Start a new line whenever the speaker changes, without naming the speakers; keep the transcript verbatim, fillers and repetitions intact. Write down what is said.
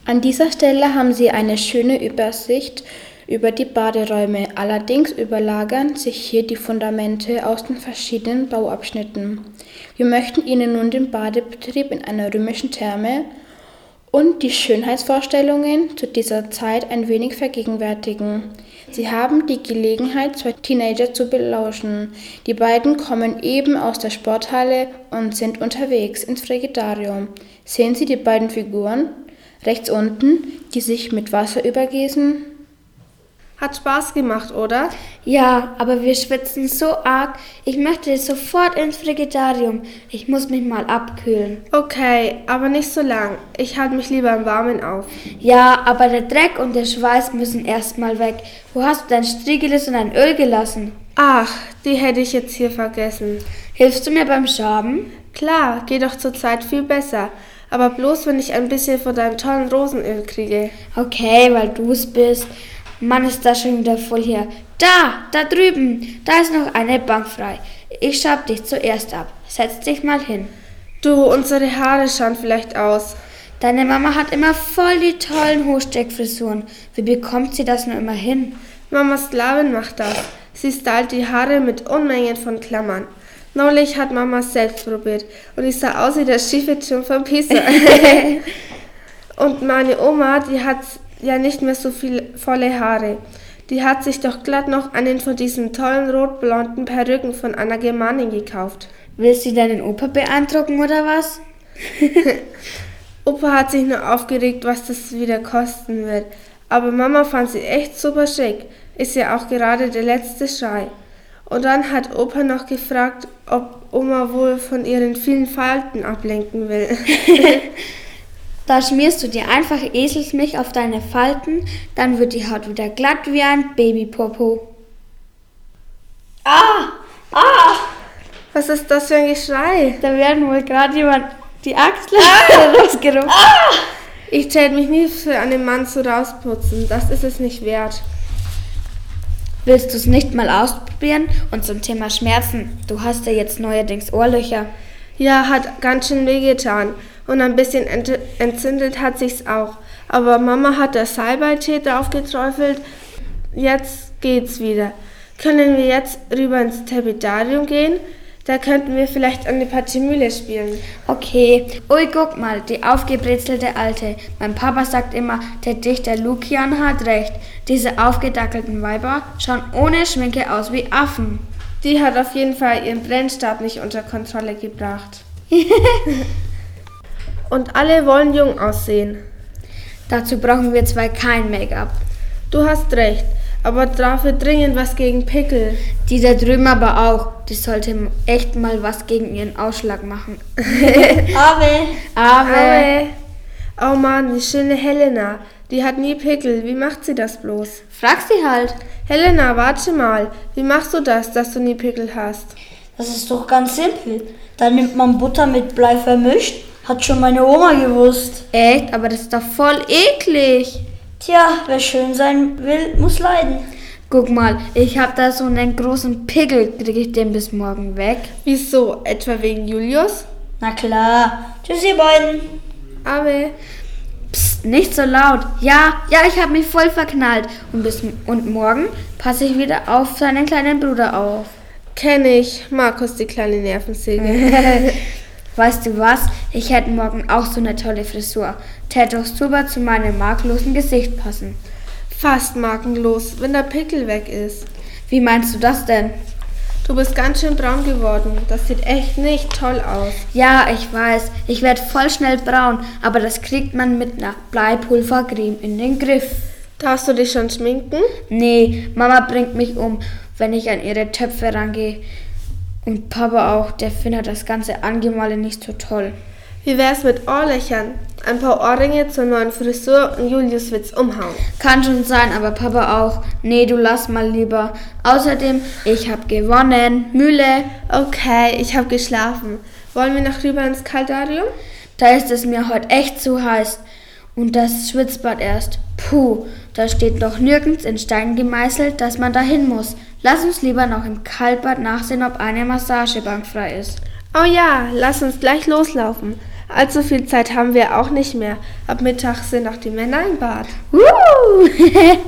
An dieser Stelle haben Sie eine schöne Übersicht über die Baderäume. Allerdings überlagern sich hier die Fundamente aus den verschiedenen Bauabschnitten. Wir möchten Ihnen nun den Badebetrieb in einer römischen Therme und die Schönheitsvorstellungen zu dieser Zeit ein wenig vergegenwärtigen. Sie haben die Gelegenheit, zwei Teenager zu belauschen. Die beiden kommen eben aus der Sporthalle und sind unterwegs ins Frigidarium. Sehen Sie die beiden Figuren? Rechts unten, die sich mit Wasser übergießen.
Hat Spaß gemacht, oder?
Ja, aber wir schwitzen so arg. Ich möchte sofort ins Frigidarium. Ich muss mich mal abkühlen.
Okay, aber nicht so lang. Ich halte mich lieber im Warmen auf.
Ja, aber der Dreck und der Schweiß müssen erst mal weg. Wo hast du dein Striegelis und dein Öl gelassen?
Ach, die hätte ich jetzt hier vergessen.
Hilfst du mir beim Schaben?
Klar, geht doch zurzeit viel besser. Aber bloß, wenn ich ein bisschen von deinem tollen Rosenöl kriege.
Okay, weil du es bist. Mann, ist das schon wieder voll hier. Da, da drüben, da ist noch eine Bank frei. Ich schab dich zuerst ab. Setz dich mal hin.
Du, unsere Haare schauen vielleicht aus.
Deine Mama hat immer voll die tollen Hochsteckfrisuren. Wie bekommt sie das nur immer hin?
Mama Sklavin macht das. Sie stylt die Haare mit Unmengen von Klammern. Neulich hat Mama selbst probiert und ich sah aus wie der schiefe Jim von Pisa. Und meine Oma, die hat ja nicht mehr so viel volle Haare. Die hat sich doch glatt noch einen von diesen tollen rotblonden Perücken von Anna Germanin gekauft.
Willst du deinen Opa beeindrucken oder was?
Opa hat sich nur aufgeregt, was das wieder kosten wird. Aber Mama fand sie echt super schick. Ist ja auch gerade der letzte Schrei. Und dann hat Opa noch gefragt, ob Oma wohl von ihren vielen Falten ablenken will.
Da schmierst du dir einfach Eselsmilch auf deine Falten, dann wird die Haut wieder glatt wie ein Babypopo. Ah! Ah!
Was ist das für ein Geschrei?
Da werden wohl gerade jemand die Achseln ah! rausgerupft. Ah!
Ich täte mich nie für einen Mann so rausputzen, das ist es nicht wert.
Willst du es nicht mal ausprobieren? Und zum Thema Schmerzen, du hast ja jetzt neuerdings Ohrlöcher.
Ja, hat ganz schön wehgetan. Und ein bisschen ent- entzündet hat sich's auch. Aber Mama hat das Salbeitee draufgeträufelt. Jetzt geht's wieder. Können wir jetzt rüber ins Tepidarium gehen? Da könnten wir vielleicht eine Partie Mühle spielen.
Okay. Ui, guck mal, die aufgebrezelte Alte. Mein Papa sagt immer, der Dichter Lukian hat recht. Diese aufgedackelten Weiber schauen ohne Schminke aus wie Affen.
Die hat auf jeden Fall ihren Brennstab nicht unter Kontrolle gebracht. Und alle wollen jung aussehen.
Dazu brauchen wir zwei kein Make-up.
Du hast recht, aber dafür dringend was gegen Pickel.
Die da drüben aber auch. Die sollte echt mal was gegen ihren Ausschlag machen.
Ave.
Ave.
Ave. Oh Mann, die schöne Helena. Die hat nie Pickel. Wie macht sie das bloß?
Frag sie halt.
Helena, warte mal. Wie machst du das, dass du nie Pickel hast?
Das ist doch ganz simpel. Da nimmt man Butter mit Blei vermischt. Hat schon meine Oma gewusst.
Echt? Aber das ist doch voll eklig.
Tja, wer schön sein will, muss leiden.
Guck mal, ich hab da so einen großen Pickel. Krieg ich den bis morgen weg?
Wieso? Etwa wegen Julius?
Na klar. Tschüss, ihr beiden.
Ave.
Psst, nicht so laut. Ja, ja, ich hab mich voll verknallt. Und, bis, und morgen passe ich wieder auf seinen kleinen Bruder auf.
Kenn ich. Markus, die kleine Nervensäge.
Weißt du was? Ich hätte morgen auch so eine tolle Frisur. Täte doch super zu meinem makellosen Gesicht passen.
Fast makellos, wenn der Pickel weg ist.
Wie meinst du das denn?
Du bist ganz schön braun geworden. Das sieht echt nicht toll aus.
Ja, ich weiß. Ich werde voll schnell braun. Aber das kriegt man mit einer Bleipulvercreme in den Griff.
Darfst du dich schon schminken?
Nee, Mama bringt mich um, wenn ich an ihre Töpfe rangehe. Und Papa auch, der findet das ganze Angemale nicht so toll.
Wie wär's mit Ohrlöchern? Ein paar Ohrringe zur neuen Frisur und Julius wird's umhauen.
Kann schon sein, aber Papa auch. Nee, du lass mal lieber. Außerdem, ich hab gewonnen. Mühle.
Okay, ich hab geschlafen. Wollen wir noch rüber ins Kaldarium?
Da ist es mir heute echt zu heiß. Und das Schwitzbad erst. Puh, da steht doch nirgends in Stein gemeißelt, dass man dahin muss. Lass uns lieber noch im Kaltbad nachsehen, ob eine Massagebank frei ist.
Oh ja, lass uns gleich loslaufen. Allzu viel Zeit haben wir auch nicht mehr. Ab Mittag sind auch die Männer im Bad.
Uh.